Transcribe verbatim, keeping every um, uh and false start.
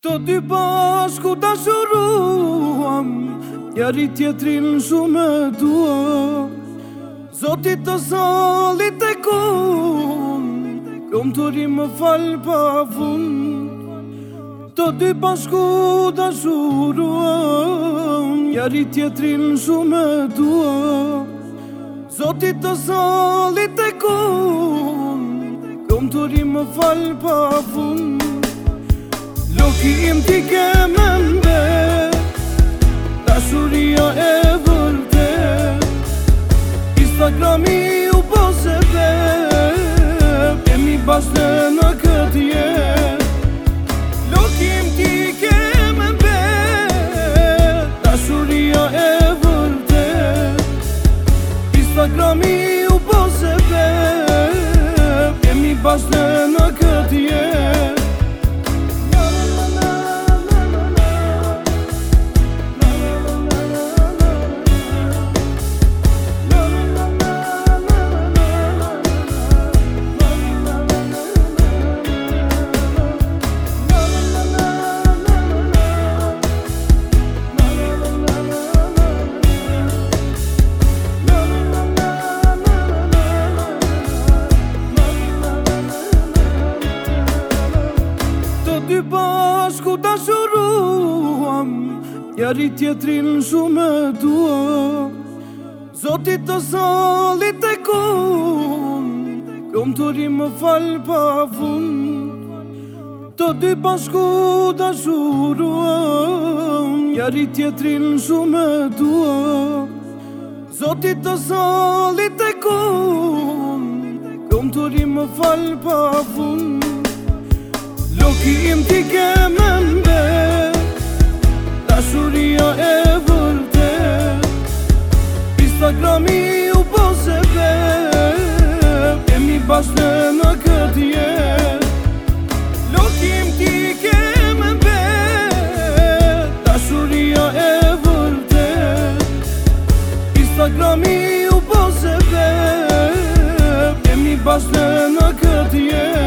Të dy bashku dashuruam, njeri tjetrin shumë e dua. Zotit të salit e kun, kom të ri më fal pa fund. Të dy bashku dashuruam, njeri tjetrin shumë e dua. Zotit të salit e kun, kom të ri më fal pa fund. Loki im t'i ke me mbet, dashuria e vërtet. Instagrami u po se vet, kemi bashkë në këtë jet. Loki im t'i ke me mbet, dashuria e vërtet. Instagrami u po se vet, kemi bashkë në këtë jet. Dy bashku dashuruam, njeri tjetrin shumë e dua. Zotit të salit e kun, kom të ri më fal pa fund. Të dy bashku dashuruam, njeri tjetrin shumë e dua. Zotit të salit e kun, kom të ri më fal pa fund. Loki im t'i ke me mbet, dashuria e vërtet. Instagrami u po se vet, kemi bashkë në këtë jet. Loki im t'i ke me mbet, dashuria e vërtet. Instagrami u po se vet, kemi bashkë në këtë jet.